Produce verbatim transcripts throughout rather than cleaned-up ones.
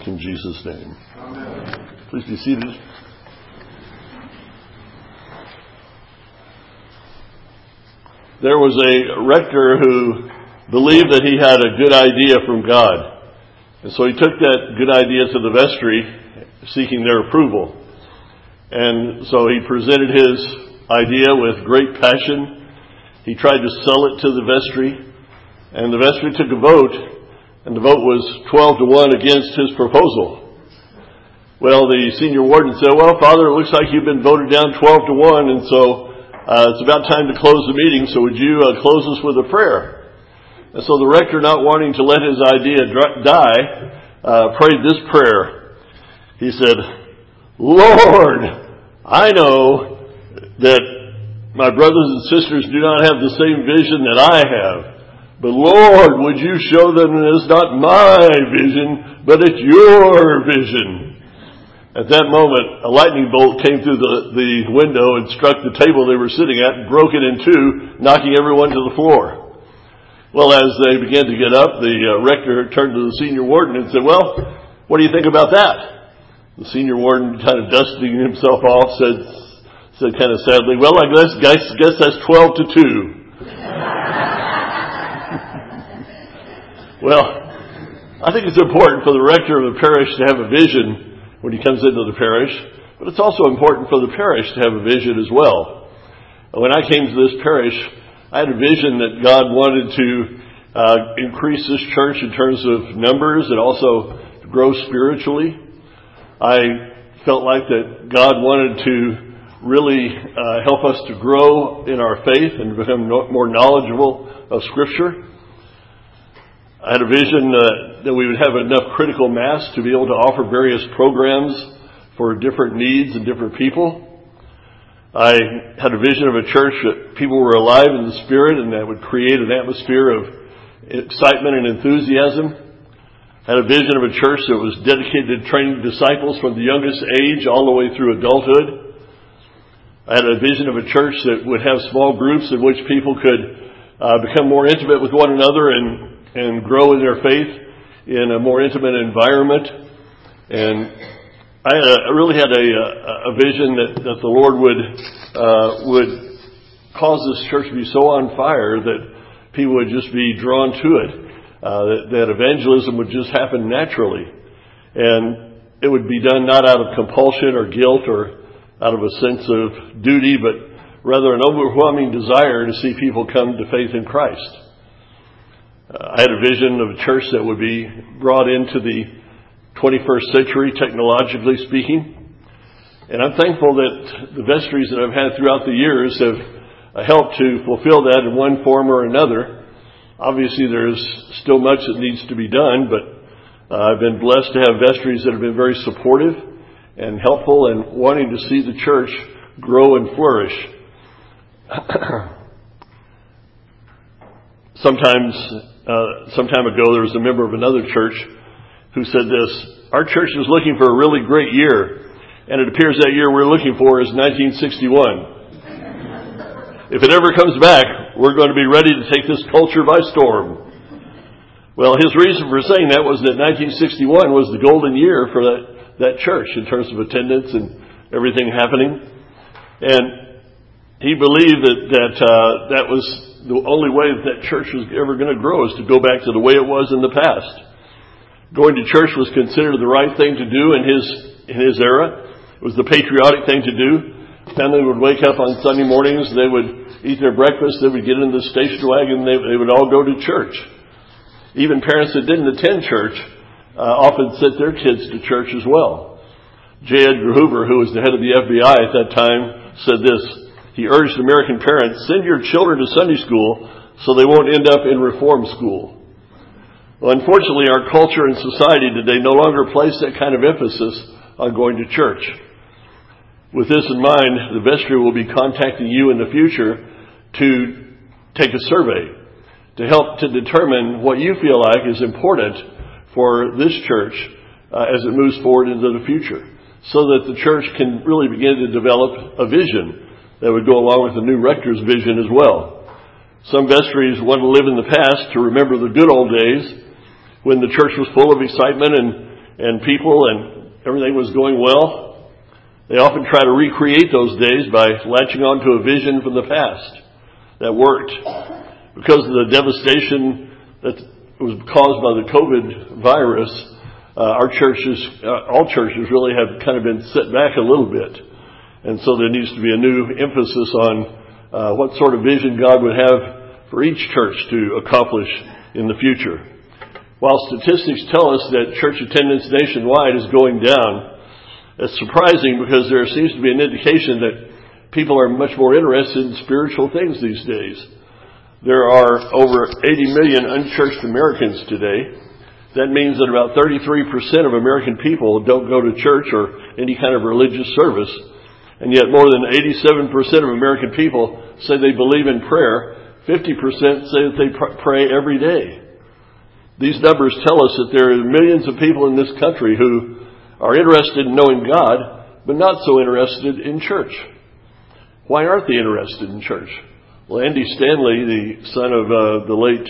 In Jesus' name. Amen. Please be seated. There was a rector who believed that he had a good idea from God. And so he took that good idea to the vestry, seeking their approval. And so he presented his idea with great passion. He tried to sell it to the vestry. And the vestry took a vote. And the vote was twelve to one against his proposal. Well, the senior warden said, well, Father, it looks like you've been voted down twelve to one, and so uh, it's about time to close the meeting, so would you uh, close us with a prayer? And so the rector, not wanting to let his idea dr- die, uh, prayed this prayer. He said, Lord, I know that my brothers and sisters do not have the same vision that I have. But Lord, would you show them that it's not my vision, but it's your vision. At that moment, a lightning bolt came through the, the window and struck the table they were sitting at and broke it in two, knocking everyone to the floor. Well, as they began to get up, the uh, rector turned to the senior warden and said, well, what do you think about that? The senior warden, kind of dusting himself off, said, said kind of sadly, well, I guess, guess, guess that's twelve to two. Well, I think it's important for the rector of the parish to have a vision when he comes into the parish, but it's also important for the parish to have a vision as well. When I came to this parish, I had a vision that God wanted to uh, increase this church in terms of numbers and also grow spiritually. I felt like that God wanted to really uh, help us to grow in our faith and become more knowledgeable of Scripture. I had a vision uh, that we would have enough critical mass to be able to offer various programs for different needs and different people. I had a vision of a church that people were alive in the Spirit and that would create an atmosphere of excitement and enthusiasm. I had a vision of a church that was dedicated to training disciples from the youngest age all the way through adulthood. I had a vision of a church that would have small groups in which people could uh, become more intimate with one another and and grow in their faith in a more intimate environment. And I uh, really had a, a vision that, that the Lord would uh, would cause this church to be so on fire that people would just be drawn to it, uh, that, that evangelism would just happen naturally. And it would be done not out of compulsion or guilt or out of a sense of duty, but rather an overwhelming desire to see people come to faith in Christ. Uh, I had a vision of a church that would be brought into the twenty-first century, technologically speaking. And I'm thankful that the vestries that I've had throughout the years have uh, helped to fulfill that in one form or another. Obviously, there's still much that needs to be done, but uh, I've been blessed to have vestries that have been very supportive and helpful and wanting to see the church grow and flourish. Sometimes, uh, some time ago, there was a member of another church who said this, our church is looking for a really great year, and it appears that year we're looking for is nineteen sixty-one. If it ever comes back, we're going to be ready to take this culture by storm. Well, his reason for saying that was that nineteen sixty-one was the golden year for that, that church in terms of attendance and everything happening. And he believed that that, uh, that was the only way that that church was ever going to grow is to go back to the way it was in the past. Going to church was considered the right thing to do in his in his era. It was the patriotic thing to do. Family would wake up on Sunday mornings, they would eat their breakfast, they would get in the station wagon, they, they would all go to church. Even parents that didn't attend church uh, often sent their kids to church as well. J. Edgar Hoover, who was the head of the F B I at that time, said this. He urged American parents, send your children to Sunday school so they won't end up in reform school. Well, unfortunately, our culture and society today no longer place that kind of emphasis on going to church. With this in mind, the vestry will be contacting you in the future to take a survey to help to determine what you feel like is important for this church uh, as it moves forward into the future, so that the church can really begin to develop a vision that would go along with the new rector's vision as well. Some vestries want to live in the past to remember the good old days when the church was full of excitement and, and people and everything was going well, they often try to recreate those days by latching on to a vision from the past that worked. Because of the devastation that was caused by the COVID virus, uh, our churches, uh, all churches really have kind of been set back a little bit. And so there needs to be a new emphasis on uh, what sort of vision God would have for each church to accomplish in the future. While statistics tell us that church attendance nationwide is going down, it's surprising because there seems to be an indication that people are much more interested in spiritual things these days. There are over eighty million unchurched Americans today. That means that about thirty-three percent of American people don't go to church or any kind of religious service. And yet more than eighty-seven percent of American people say they believe in prayer. fifty percent say that they pray every day. These numbers tell us that there are millions of people in this country who are interested in knowing God, but not so interested in church. Why aren't they interested in church? Well, Andy Stanley, the son of uh, the late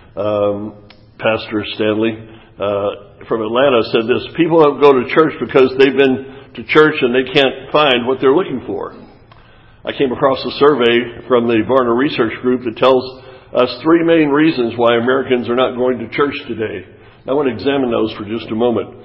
um, Pastor Stanley uh, from Atlanta, said this: people don't go to church because they've been to church and they can't find what they're looking for. I came across a survey from the Varner Research Group that tells us three main reasons why Americans are not going to church today. I want to examine those for just a moment.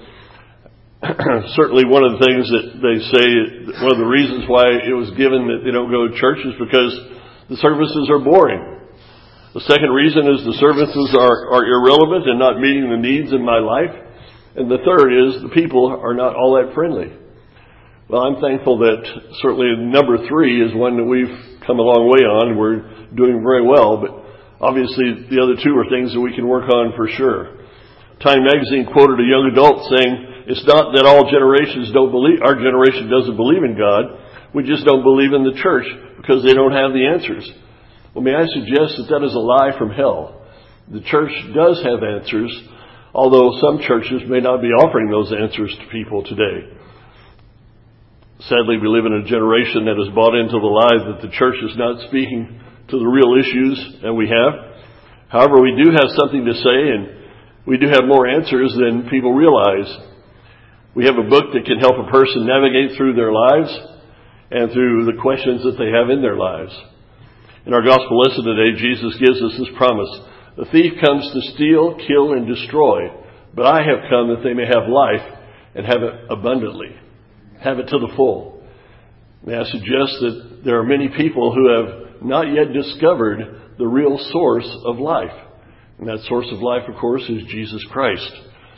Certainly one of the things that they say, one of the reasons why it was given that they don't go to church is because the services are boring. The second reason is the services are, are irrelevant and not meeting the needs in my life. And the third is the people are not all that friendly. Well, I'm thankful that certainly number three is one that we've come a long way on. We're doing very well, but obviously the other two are things that we can work on for sure. Time magazine quoted a young adult saying, "It's not that all generations don't believe, our generation doesn't believe in God. We just don't believe in the church because they don't have the answers." Well, may I suggest that that is a lie from hell. The church does have answers, although some churches may not be offering those answers to people today. Sadly, we live in a generation that has bought into the lie that the church is not speaking to the real issues, and we have. However, we do have something to say, and we do have more answers than people realize. We have a book that can help a person navigate through their lives and through the questions that they have in their lives. In our gospel lesson today, Jesus gives us this promise: "The thief comes to steal, kill, and destroy, but I have come that they may have life and have it abundantly." Have it to the full. May I suggest that there are many people who have not yet discovered the real source of life. And that source of life, of course, is Jesus Christ.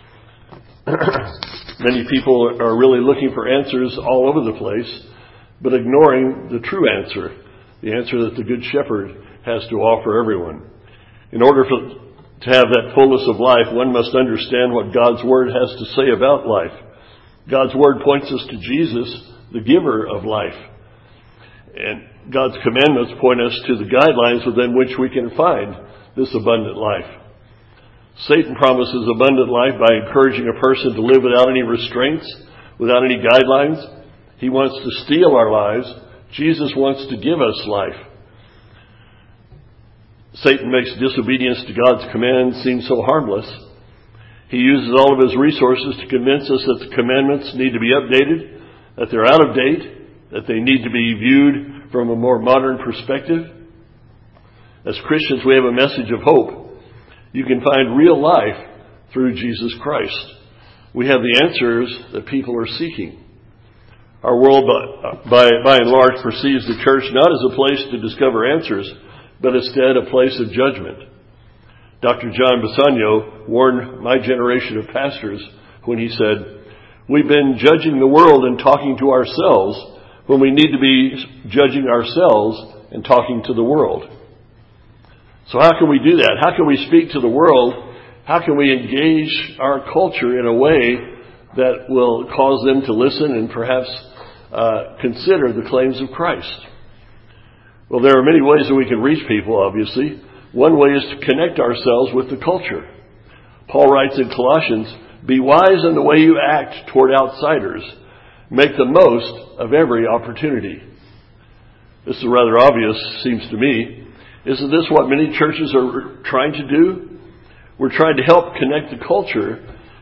Many people are really looking for answers all over the place, but ignoring the true answer, the answer that the Good Shepherd has to offer everyone. In order for, to have that fullness of life, one must understand what God's Word has to say about life. God's Word points us to Jesus, the giver of life. And God's commandments point us to the guidelines within which we can find this abundant life. Satan promises abundant life by encouraging a person to live without any restraints, without any guidelines. He wants to steal our lives. Jesus wants to give us life. Satan makes disobedience to God's commands seem so harmless. He uses all of his resources to convince us that the commandments need to be updated, that they're out of date, that they need to be viewed from a more modern perspective. As Christians, we have a message of hope. You can find real life through Jesus Christ. We have the answers that people are seeking. Our world, by, by, by and large, perceives the church not as a place to discover answers, but instead a place of judgment. Doctor John Bassanio warned my generation of pastors when he said, "We've been judging the world and talking to ourselves when we need to be judging ourselves and talking to the world." So how can we do that? How can we speak to the world? How can we engage our culture in a way that will cause them to listen and perhaps uh, consider the claims of Christ? Well, there are many ways that we can reach people, obviously. One way is to connect ourselves with the culture. Paul writes in Colossians, "Be wise in the way you act toward outsiders. Make the most of every opportunity." This is rather obvious, seems to me. Isn't this what many churches are trying to do? We're trying to help connect the culture,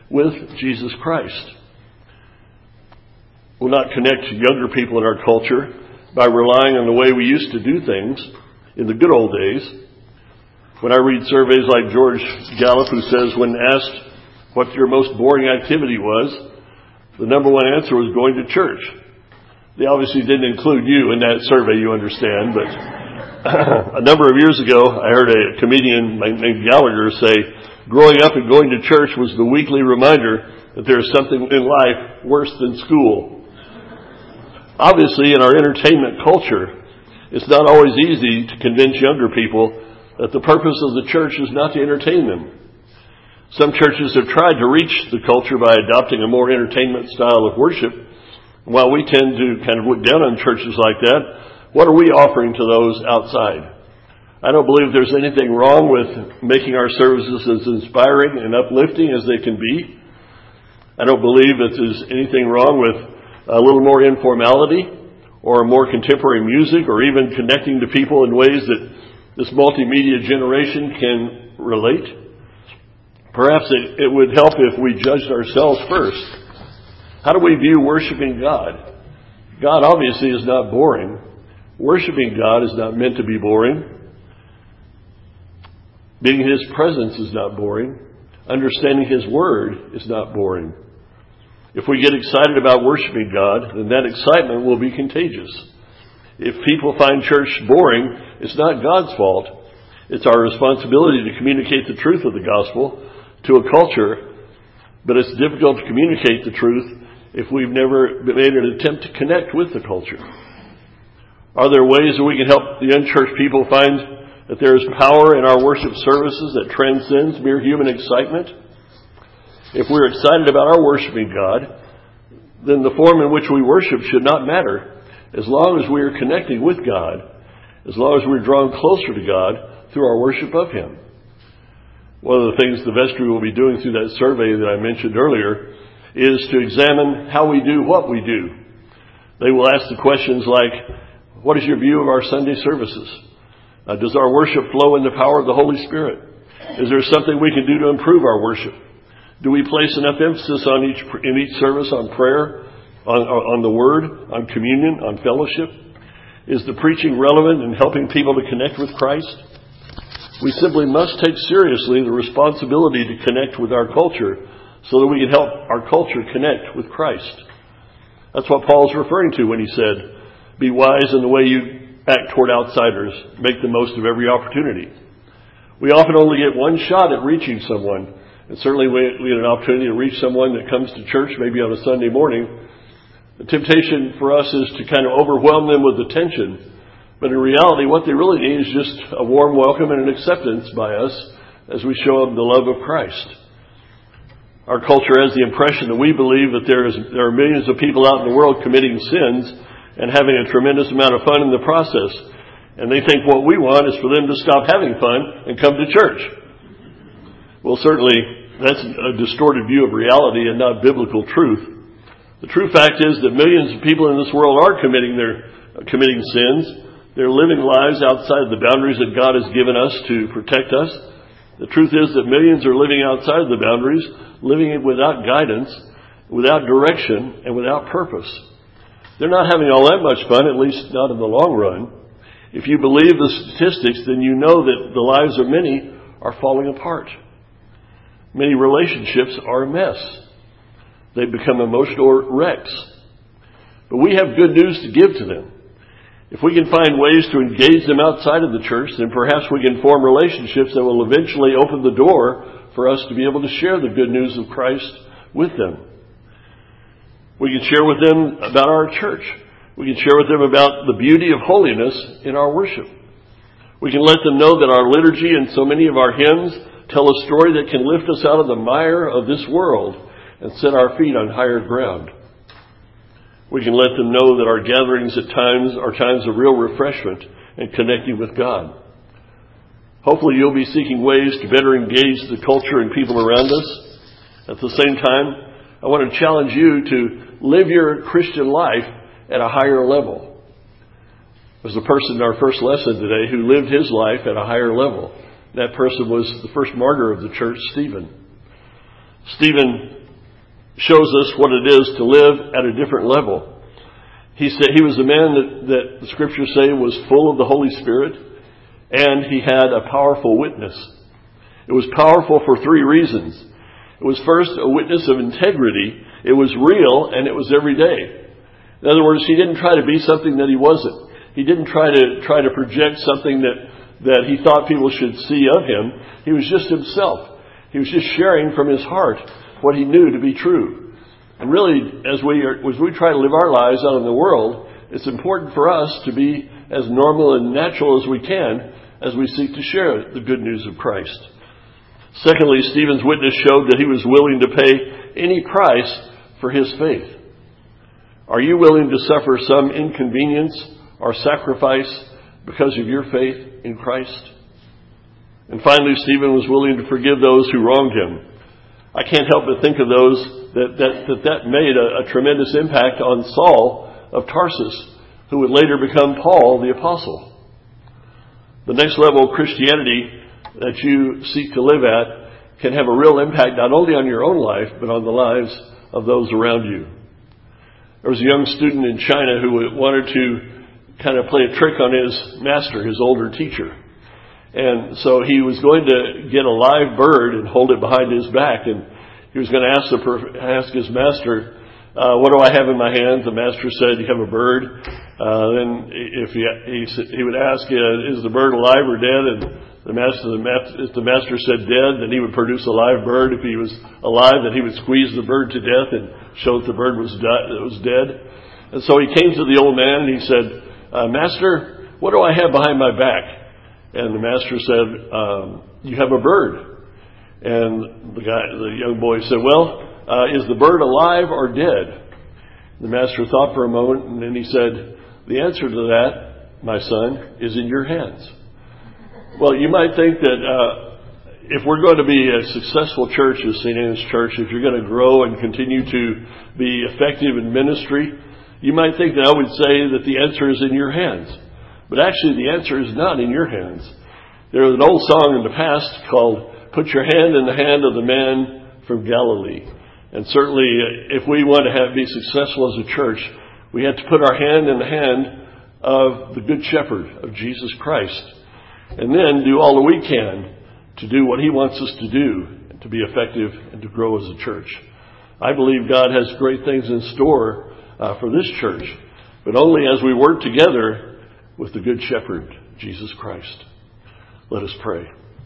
with Jesus Christ. We'll not connect younger people in our culture by relying on the way we used to do things in the good old days. When I read surveys like George Gallup, who says when asked what your most boring activity was, the number one answer was going to church. They obviously didn't include you in that survey, you understand, but a number of years ago, I heard a comedian named Gallagher say, growing up and going to church was the weekly reminder that there is something in life worse than school. Obviously, in our entertainment culture, it's not always easy to convince younger people that the purpose of the church is not to entertain them. Some churches have tried to reach the culture by adopting a more entertainment style of worship. While we tend to kind of look down on churches like that, what are we offering to those outside? I don't believe there's anything wrong with making our services as inspiring and uplifting as they can be. I don't believe that there's anything wrong with a little more informality or more contemporary music or even connecting to people in ways that this multimedia generation can relate. Perhaps it, it would help if we judged ourselves first. How do we view worshiping God? God obviously is not boring. Worshiping God is not meant to be boring. Being in His presence is not boring. Understanding His Word is not boring. If we get excited about worshiping God, then that excitement will be contagious. If people find church boring, it's not God's fault. It's our responsibility to communicate the truth of the gospel to a culture, but it's difficult to communicate the truth if we've never made an attempt to connect with the culture. Are there ways that we can help the unchurched people find that there is power in our worship services that transcends mere human excitement? If we're excited about our worshiping God, then the form in which we worship should not matter, as long as we are connecting with God, as long as we're drawn closer to God through our worship of Him. One of the things the vestry will be doing through that survey that I mentioned earlier is to examine how we do what we do. They will ask the questions like, what is your view of our Sunday services? Uh, does our worship flow in the power of the Holy Spirit? Is there something we can do to improve our worship? Do we place enough emphasis on each in each service on prayer, on, on the Word, on communion, on fellowship? Is the preaching relevant in helping people to connect with Christ? We simply must take seriously the responsibility to connect with our culture so that we can help our culture connect with Christ. That's what Paul's referring to when he said, be wise in the way you act toward outsiders. Make the most of every opportunity. We often only get one shot at reaching someone. And certainly we get an opportunity to reach someone that comes to church maybe on a Sunday morning. The temptation for us is to kind of overwhelm them with attention. But in reality, what they really need is just a warm welcome and an acceptance by us as we show them the love of Christ. Our culture has the impression that we believe that there is there are millions of people out in the world committing sins and having a tremendous amount of fun in the process. And they think what we want is for them to stop having fun and come to church. Well, certainly, that's a distorted view of reality and not biblical truth. The true fact is that millions of people in this world are committing their uh, committing sins. They're living lives outside the boundaries that God has given us to protect us. The truth is that millions are living outside of the boundaries, living without guidance, without direction, and without purpose. They're not having all that much fun, at least not in the long run. If you believe the statistics, then you know that the lives of many are falling apart. Many relationships are a mess. They've become emotional wrecks. But we have good news to give to them. If we can find ways to engage them outside of the church, then perhaps we can form relationships that will eventually open the door for us to be able to share the good news of Christ with them. We can share with them about our church. We can share with them about the beauty of holiness in our worship. We can let them know that our liturgy and so many of our hymns tell a story that can lift us out of the mire of this world and set our feet on higher ground. We can let them know that our gatherings at times are times of real refreshment and connecting with God. Hopefully you'll be seeking ways to better engage the culture and people around us. At the same time, I want to challenge you to live your Christian life at a higher level. There's a person in our first lesson today who lived his life at a higher level. That person was the first martyr of the church, Stephen. Stephen shows us what it is to live at a different level. He said he was a man that, that the scriptures say was full of the Holy Spirit, and he had a powerful witness. It was powerful for three reasons. It was first a witness of integrity. It was real, and it was every day. In other words, he didn't try to be something that he wasn't. He didn't try to try to project something that, that he thought people should see of him. He was just himself. He was just sharing from his heart what he knew to be true. And really, as we are, as we try to live our lives out in the world, it's important for us to be as normal and natural as we can as we seek to share the good news of Christ. Secondly, Stephen's witness showed that he was willing to pay any price for his faith. Are you willing to suffer some inconvenience or sacrifice because of your faith in Christ? And finally, Stephen was willing to forgive those who wronged him. I can't help but think of those that that, that, that made a, a tremendous impact on Saul of Tarsus, who would later become Paul the Apostle. The next level of Christianity that you seek to live at can have a real impact not only on your own life, but on the lives of those around you. There was a young student in China who wanted to kind of play a trick on his master, his older teacher. And so he was going to get a live bird and hold it behind his back. And he was going to ask, the, ask his master, uh, what do I have in my hand? The master said, you have a bird. Uh, then if he, he, he would ask, uh, is the bird alive or dead? And the master, the, if the master said dead, then he would produce a live bird. If he was alive, then he would squeeze the bird to death and show that the bird was, di- that was dead. And so he came to the old man and he said, uh, Master, what do I have behind my back? And the master said, um, you have a bird. And the guy, the young boy said, well, uh, is the bird alive or dead? The master thought for a moment, and then he said, the answer to that, my son, is in your hands. Well, you might think that uh, if we're going to be a successful church as Saint Anne's Church, if you're going to grow and continue to be effective in ministry, you might think that I would say that the answer is in your hands. But actually, the answer is not in your hands. There was an old song in the past called, Put Your Hand in the Hand of the Man from Galilee. And certainly, if we want to have, be successful as a church, we have to put our hand in the hand of the Good Shepherd, of Jesus Christ. And then do all that we can to do what He wants us to do, to be effective and to grow as a church. I believe God has great things in store uh, for this church, but only as we work together with the Good Shepherd, Jesus Christ. Let us pray.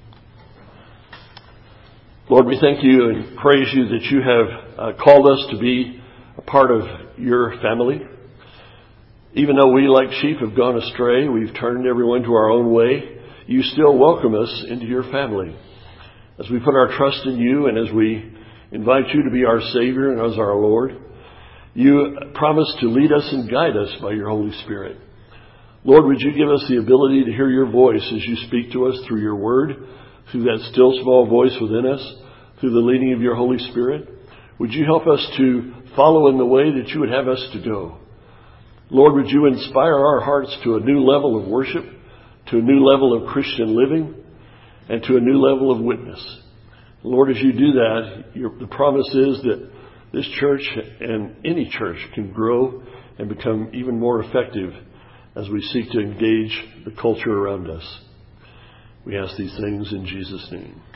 Lord, we thank you and praise you that you have uh, called us to be a part of your family. Even though we, like sheep, have gone astray, we've turned everyone to our own way, you still welcome us into your family. As we put our trust in you and as we invite you to be our Savior and as our Lord, you promise to lead us and guide us by your Holy Spirit. Lord, would you give us the ability to hear your voice as you speak to us through your word, through that still small voice within us, through the leading of your Holy Spirit? Would you help us to follow in the way that you would have us to go? Lord, would you inspire our hearts to a new level of worship, to a new level of Christian living, and to a new level of witness? Lord, as you do that, your, the promise is that this church and any church can grow and become even more effective as we seek to engage the culture around us. We ask these things in Jesus' name.